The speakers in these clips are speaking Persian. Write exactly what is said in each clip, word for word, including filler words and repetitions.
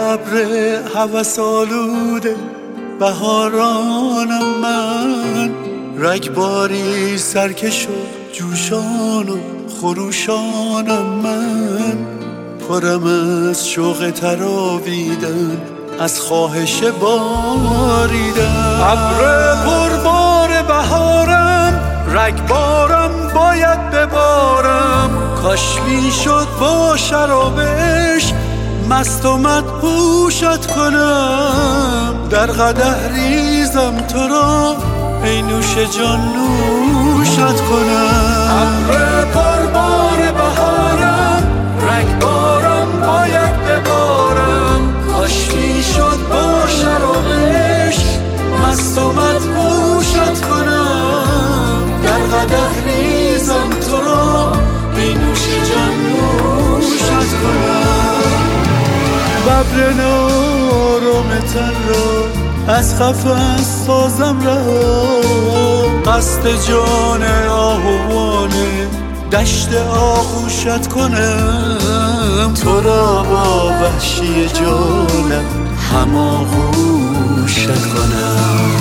ابر هوس آلوده بهارانم من، رگباری سرکش و جوشان و خروشانم من، پرم از شوق تراویدن، از خواهش باریدن. ابر پربار بهارم، رگبارم باید ببارم، کاش میشد با شرابش مست و مدهوشت کنم. در قدح ریزم تو را ای نوش جان نوشت کنم. ابر پربار بهارم، رگبارم باید ببارم، کاش میشد با شرابش مست و مدهوشت کنم. در قدح ریزم تو را ای نوش جان نوشت کنم. ببر نارم تن را از قفس سازم رها، قصد جان آهوانه دشت آغوشت کنم. تو را با وحشی جانم هماغوشت کنم.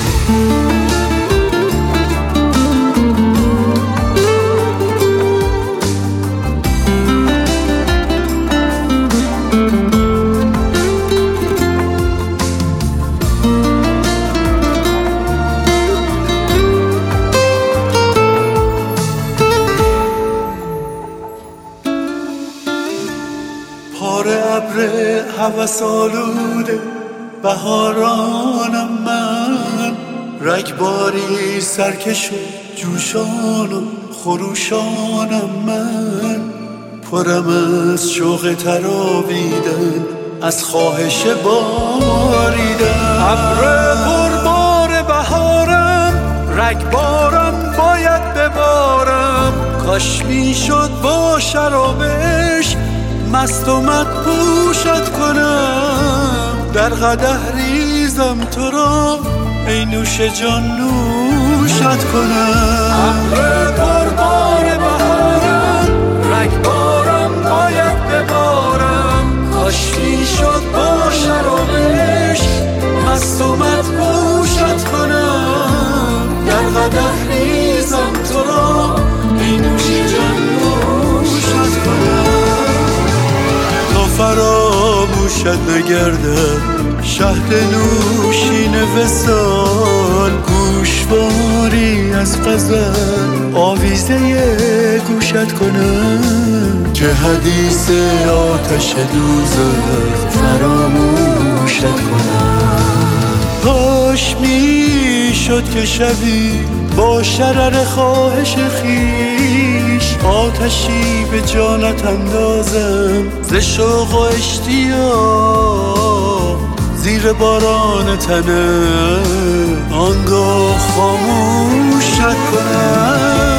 پاره ابر هوس آلوده بهارانم من، رگباری سرکش و جوشان و خروشانم من، پرم از شوق تراویدن، از خواهش باریدن. ابر پربار بهارم، رگبارم باید ببارم، کاش میشد با شرابش مست و مدهوشت کنم. در قدح ریزم تو را ای نوش جان نوشت کنم. ابر پربار بهارم، رگبارم باید ببارم، کاش میشد با شرابش مست و مدهوشت کنم. در قدح ریزم تو را ای نوش جان نوشت کنم. فراموشت نگردم شهد نوشین وصال، گوشواری از غزل آویزه گوشت کنم. که حدیث آتش دوزخ فراموشت کنم. کاش میشد که شبی با شرر خواهش خیش آتشی به جانت اندازم، ز شوق و اشتیاق زیر باران تنم، آنگاه خاموشت کنم.